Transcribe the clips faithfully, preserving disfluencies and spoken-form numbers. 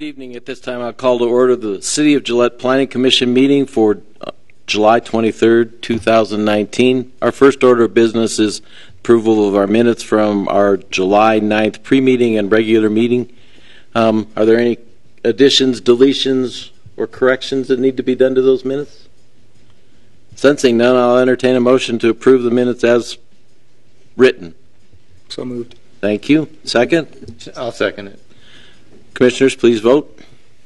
evening. At this time, I'll call to order the City of Gillette Planning Commission meeting for uh, July twenty-third, two thousand nineteen. Our first order of business is approval of our minutes from our July ninth pre-meeting and regular meeting. Um, are there any additions, deletions, or corrections that need to be done to those minutes? Sensing none, I'll entertain a motion to approve the minutes as written. So moved. Thank you. Second? I'll second it. Commissioners, please vote.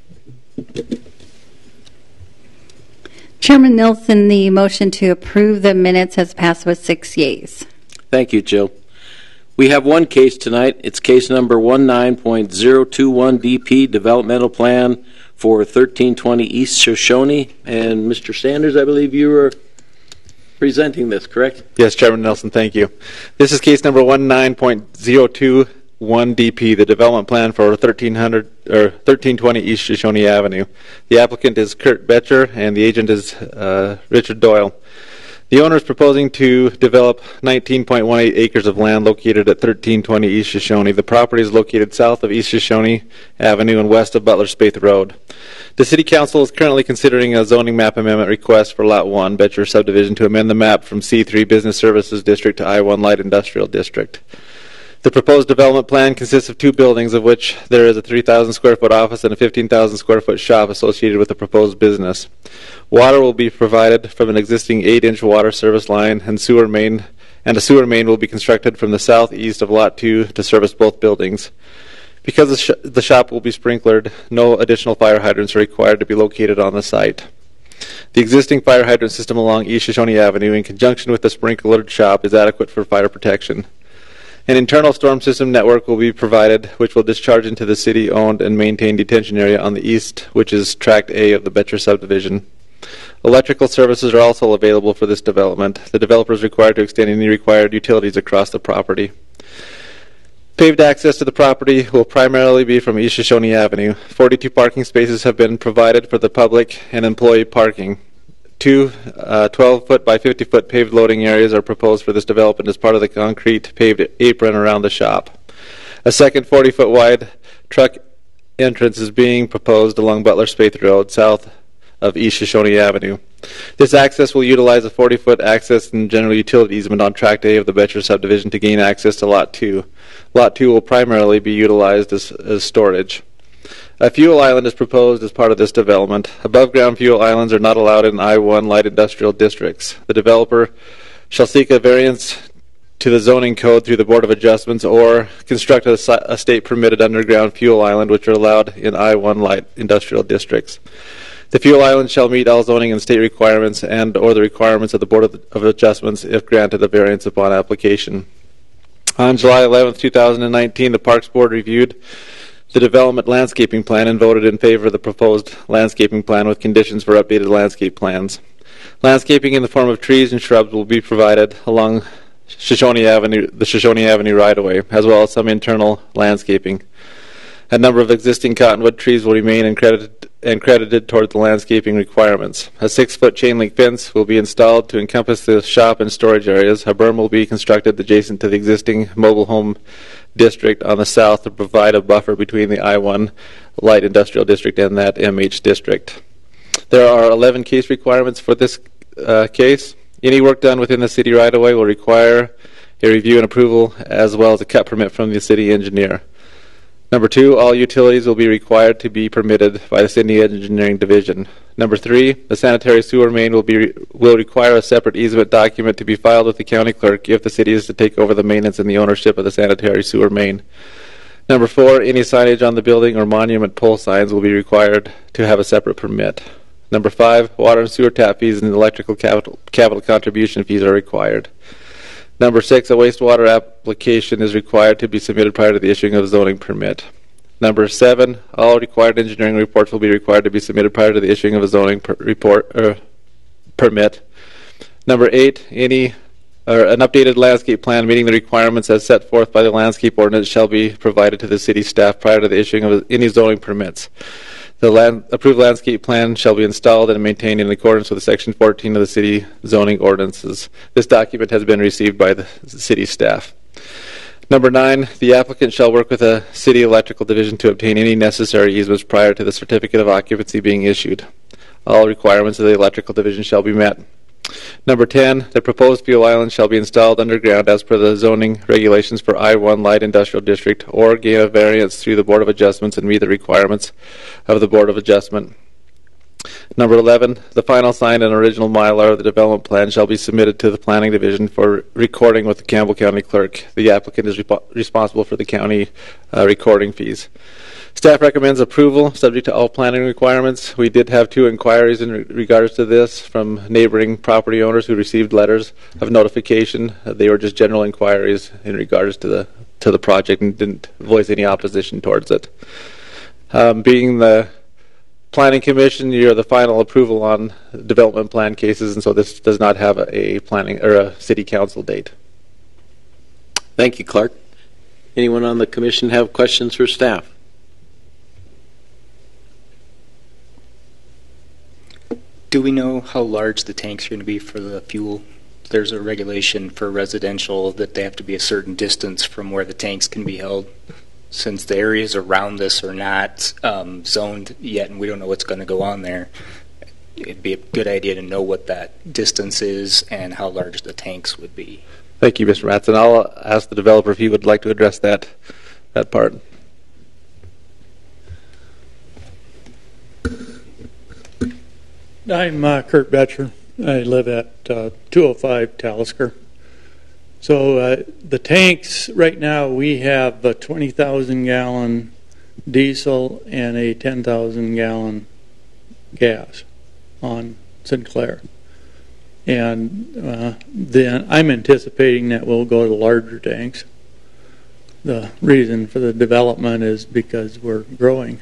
Chairman Nelson, the motion to approve the minutes has passed with six yeas. Thank you, Jill. We have one case tonight. It's case number nineteen point zero two one D P, Developmental Plan for thirteen twenty East Shoshone. And Mister Sanders, I believe you were presenting this, correct? Yes, Chairman Nelson, thank you. This is case number nineteen point zero two one D P, the development plan for thirteen hundred or thirteen twenty East Shoshone Avenue. The applicant is Kurt Betcher, and the agent is uh, Richard Doyle. The owner is proposing to develop nineteen point one eight acres of land located at thirteen twenty East Shoshone. The property is located south of East Shoshone Avenue and west of Butler Spaeth Road. The City Council is currently considering a zoning map amendment request for Lot one, Betcher subdivision, to amend the map from C three Business Services District to I one Light Industrial District. The proposed development plan consists of two buildings, of which there is a three thousand square foot office and a fifteen thousand square foot shop associated with the proposed business. Water will be provided from an existing eight inch water service line, and sewer main and a sewer main will be constructed from the southeast of Lot two to service both buildings. Because the, sh the shop will be sprinklered, no additional fire hydrants are required to be located on the site. The existing fire hydrant system along East Shoshone Avenue, in conjunction with the sprinklered shop, is adequate for fire protection. An internal storm system network will be provided, which will discharge into the city-owned and maintained detention area on the east, which is Tract A of the Betcher subdivision. Electrical services are also available for this development. The developer is required to extend any required utilities across the property. Paved access to the property will primarily be from East Shoshone Avenue. forty-two parking spaces have been provided for the public and employee parking. Two twelve foot by fifty foot paved loading areas are proposed for this development as part of the concrete paved apron around the shop. A second forty foot wide truck entrance is being proposed along Butler Spaeth Road, south of East Shoshone Avenue. This access will utilize a forty foot access and general utility easement on Tract A of the Betcher subdivision to gain access to Lot two. Lot two will primarily be utilized as, as storage. A fuel island is proposed as part of this development. Above-ground fuel islands are not allowed in I one light industrial districts. The developer shall seek a variance to the zoning code through the Board of Adjustments or construct a, a state-permitted underground fuel island, which are allowed in I one light industrial districts. The fuel island shall meet all zoning and state requirements and or the requirements of the Board of, of Adjustments if granted a variance upon application. On July eleventh, two thousand nineteen, the Parks Board reviewed the development landscaping plan and voted in favor of the proposed landscaping plan with conditions for updated landscape plans. Landscaping in the form of trees and shrubs will be provided along Shoshone Avenue, the Shoshone Avenue right-of-way, as well as some internal landscaping. A number of existing cottonwood trees will remain and credited, and credited toward the landscaping requirements. A six-foot chain-link fence will be installed to encompass the shop and storage areas. A berm will be constructed adjacent to the existing mobile home district on the south to provide a buffer between the I one light industrial district and that M H district. There are eleven case requirements for this uh, case. Any work done within the city right-of-way will require a review and approval as well as a cut permit from the city engineer. Number two, all utilities will be required to be permitted by the City Engineering Division. Number three, the sanitary sewer main will be will require a separate easement document to be filed with the county clerk if the city is to take over the maintenance and the ownership of the sanitary sewer main. Number four, any signage on the building or monument pole signs will be required to have a separate permit. Number five, water and sewer tap fees and electrical capital, capital contribution fees are required. Number six, a wastewater application is required to be submitted prior to the issuing of a zoning permit. Number seven, all required engineering reports will be required to be submitted prior to the issuing of a zoning per report or permit. Number eight, any or an updated landscape plan meeting the requirements as set forth by the landscape ordinance shall be provided to the city staff prior to the issuing of any zoning permits. The land, approved landscape plan shall be installed and maintained in accordance with Section fourteen of the city zoning ordinances. This document has been received by the city staff. Number nine, the applicant shall work with a city electrical division to obtain any necessary easements prior to the certificate of occupancy being issued. All requirements of the electrical division shall be met. Number ten, the proposed fuel island shall be installed underground as per the zoning regulations for I one Light Industrial District or gain a variance through the Board of Adjustments and meet the requirements of the Board of Adjustment. Number eleven, the final signed and original Mylar of the development plan shall be submitted to the Planning Division for recording with the Campbell County Clerk. The applicant is repo- responsible for the county uh, recording fees. Staff recommends approval, subject to all planning requirements. We did have two inquiries in re- regards to this from neighboring property owners who received letters of notification. Uh, they were just general inquiries in regards to the to the project and didn't voice any opposition towards it. Um, being the Planning Commission, you're the final approval on development plan cases, and so this does not have a, a planning or a city council date. Thank you, Clark. Anyone on the commission have questions for staff? Do we know how large the tanks are going to be for the fuel? There's a regulation for residential that they have to be a certain distance from where the tanks can be held. Since the areas around this are not um, zoned yet and we don't know what's going to go on there, it'd be a good idea to know what that distance is and how large the tanks would be. Thank you, Mister Matson. I'll ask the developer if he would like to address that that part. I'm uh, Kurt Betcher. I live at uh, two oh five Talisker. So uh, the tanks right now, we have a twenty thousand gallon diesel and a ten thousand gallon gas on Sinclair. And uh, then I'm anticipating that we'll go to larger tanks. The reason for the development is because we're growing.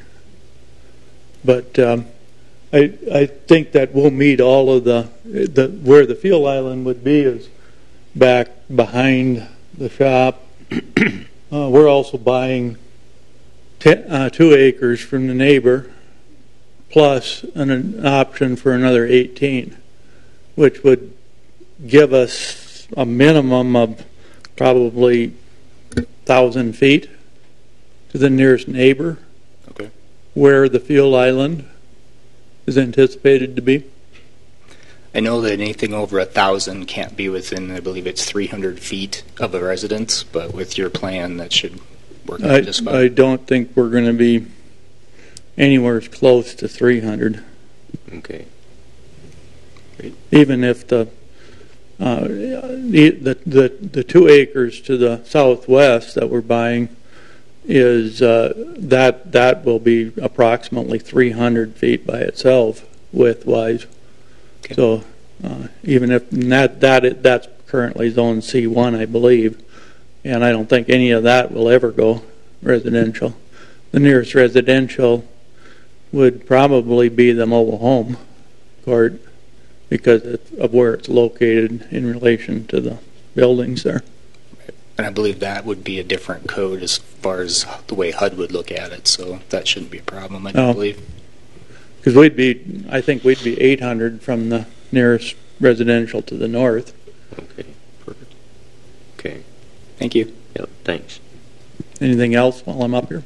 But um, I, I think that we'll meet all of the, the where the fuel island would be is back behind the shop. Uh, we're also buying ten, uh, two acres from the neighbor, plus an, an option for another eighteen, which would give us a minimum of probably one thousand feet to the nearest neighbor, Okay. where the fuel island is anticipated to be. I know that anything over a thousand can't be within, I believe it's three hundred feet of a residence, but with your plan, that should work out I, just fine. I don't think we're going to be anywhere as close to three hundred. Okay. Great. Even if the, uh, the the the the two acres to the southwest that we're buying is uh, that that will be approximately three hundred feet by itself width-wise. Okay. So uh, even if that that that's currently zone C one, I believe, and I don't think any of that will ever go residential. The nearest residential would probably be the mobile home court because of where it's located in relation to the buildings there. And I believe that would be a different code as far as the way H U D would look at it, so that shouldn't be a problem, I don't Oh. believe. Because we'd be, I think we'd be eight hundred from the nearest residential to the north. Okay, perfect. Okay, Thank you. yep, thanks. Anything else while I'm up here?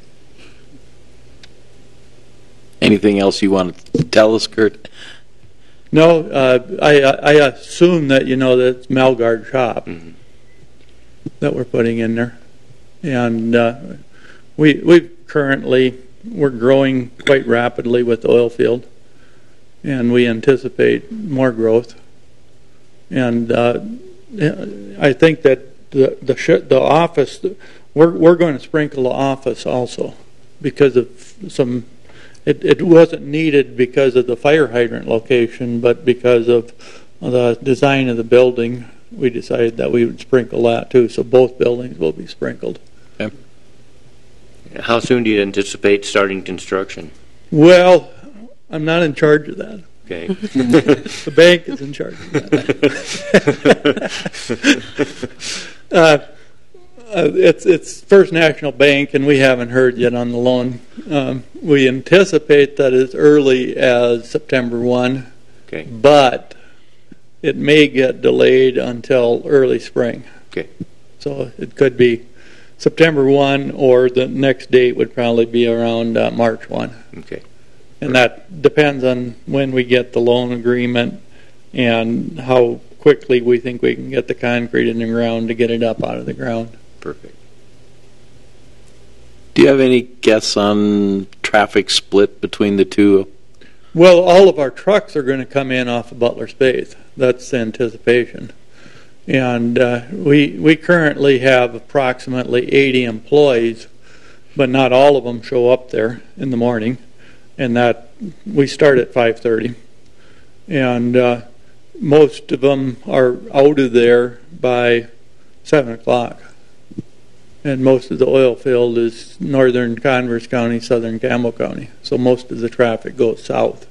Anything else you want to tell us, Kurt? No, uh, I, I assume that you know that it's Melgard Shop Mm-hmm. that we're putting in there. And uh, we we currently, we're growing quite rapidly with the oil field, and we anticipate more growth. And uh, I think that the the, sh- the office, we're we're going to sprinkle the office also because of some. It, it wasn't needed because of the fire hydrant location, but because of the design of the building, we decided that we would sprinkle that too. So both buildings will be sprinkled. Okay. How soon do you anticipate starting construction? Well, I'm not in charge of that. Okay. The bank is in charge of that. uh, uh, it's it's First National Bank, and we haven't heard yet on the loan. Um, we anticipate that as early as September first, Okay. but it may get delayed until early spring. Okay. So it could be September first, or the next date would probably be around uh, March first. Okay. And that depends on when we get the loan agreement and how quickly we think we can get the concrete in the ground to get it up out of the ground. Perfect. Do you have any guess on traffic split between the two? Well, all of our trucks are going to come in off of Butler Space. That's the anticipation. And uh, we we currently have approximately eighty employees, but not all of them show up there in the morning. And that we start at five thirty. And uh, most of them are out of there by seven o'clock. And most of the oil field is northern Converse County, southern Campbell County. So most of the traffic goes south.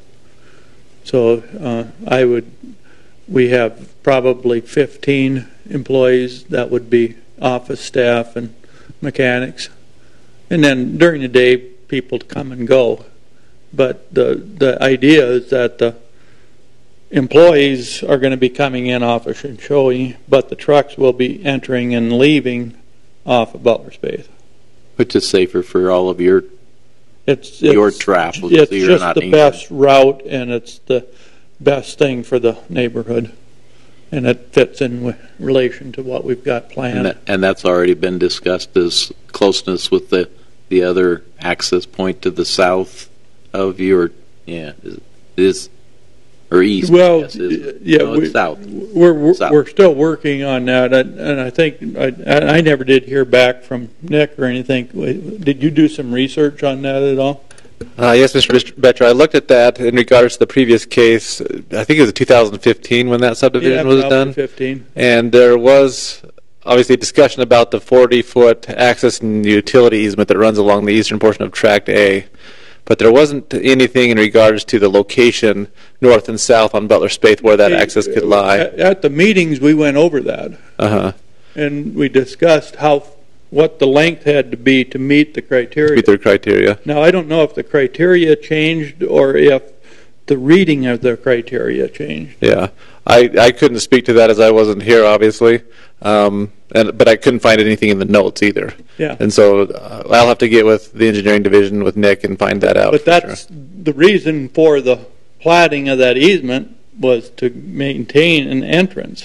So uh, I would, we have probably fifteen employees that would be office staff and mechanics. And then during the day, people come and go. But the the idea is that the employees are going to be coming in off of Shoshone, but the trucks will be entering and leaving off of Butler Space. Which is safer for all of your It's, your it's travel, It's so you're just not the injured. best route, and it's the best thing for the neighborhood, and it fits in with relation to what we've got planned. And, that, and that's already been discussed as closeness with the the other access point to the south of your, yeah, is, is or east. Well, I guess, is, yeah, no, it's we, south. We're we're, South. we're still working on that, and, and I think I, I never did hear back from Nick or anything. Did you do some research on that at all? Uh, yes, Mister Betcher, I looked at that in regards to the previous case. I think it was two thousand fifteen when that subdivision yeah, was done. fifteen. And there was obviously discussion about the forty-foot access and utility easement that runs along the eastern portion of Tract A. But there wasn't anything in regards to the location north and south on Butler Space where that Hey, access could lie. At, at the meetings, we went over that, Uh-huh. and we discussed how what the length had to be to meet the criteria. Meet their criteria. Now, I don't know if the criteria changed or if the reading of the criteria changed. Yeah. I, I couldn't speak to that as I wasn't here, obviously. Um, and but I couldn't find anything in the notes either. Yeah. And so uh, I'll have to get with the engineering division with Nick and find that out. But for that's sure. the reason for the platting of that easement was to maintain an entrance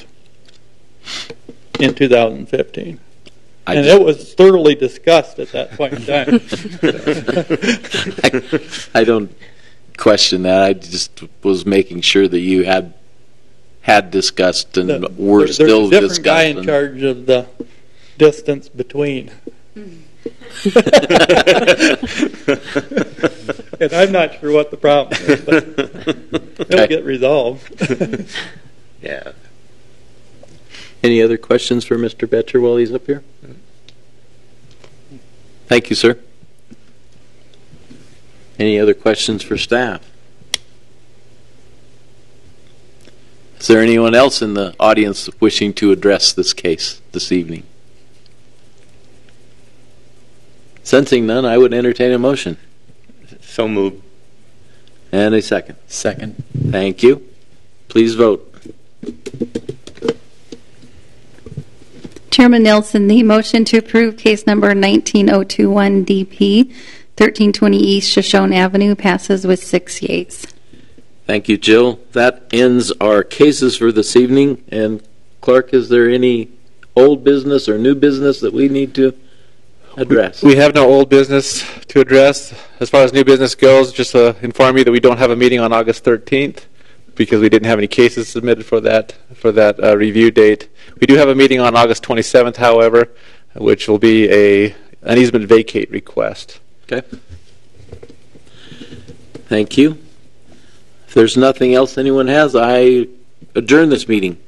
in two thousand fifteen. I and just- it was thoroughly discussed at that point in time. I, I don't question that. I just was making sure that you had had discussed and The- were there- still There's a different guy in discussing. charge of the distance between. And I'm not sure what the problem is, but it'll Okay. get resolved. Yeah. Any other questions for Mister Betcher while he's up here? Thank you, sir. Any other questions for staff? Is there anyone else in the audience wishing to address this case this evening? Sensing none, I would entertain a motion. So moved. And a second. Second. Thank you. Please vote. Chairman Nelson, the motion to approve case number nineteen oh two one D P, thirteen twenty East Shoshone Avenue passes with six yeas. Thank you, Jill. That ends our cases for this evening. And Clark, is there any old business or new business that we need to address? We have no old business to address. As far as new business goes, just to inform you that we don't have a meeting on August thirteenth because we didn't have any cases submitted for that for that uh, review date. We do have a meeting on August twenty-seventh, however, which will be a an easement vacate request. Okay. Thank you. If there's nothing else anyone has, I adjourn this meeting.